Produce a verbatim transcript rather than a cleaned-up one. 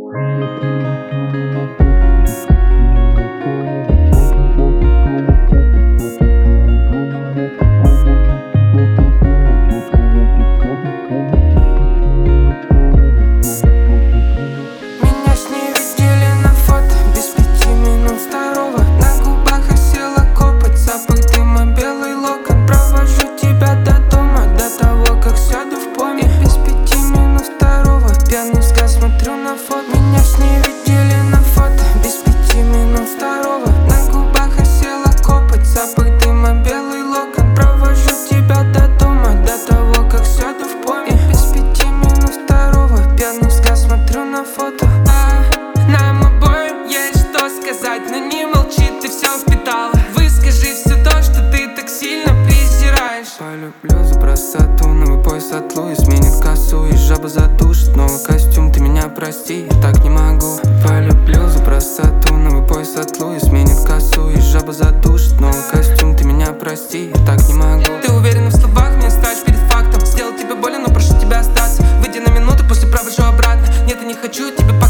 Меня с ней видели на фото без пяти минут второго. На губах осела копоть, запах дыма, белый локон. Провожу тебя до дома, до того, как сяду в поме. Без пяти минут второго, пьяный взгляд, смотрю на фото. а, Нам обоим есть что сказать, но не молчи, ты все впитала. Выскажи все то, что ты так сильно презираешь. Полюблю за простоту, новый пояс от Луи сменит косу, и жаба задушит. Новый костюм, ты меня прости, я так не могу. Полюблю за простоту, новый пояс от Луи сменит косу, и жаба задушит. Новый костюм, ты меня прости, я так не могу. Ты уверена в словах, не оставишь перед фактом. Сделал тебе больно, но прошу тебя остаться. Выйди на минуту, после провожу обратно. Нет, я не хочу тебе показать.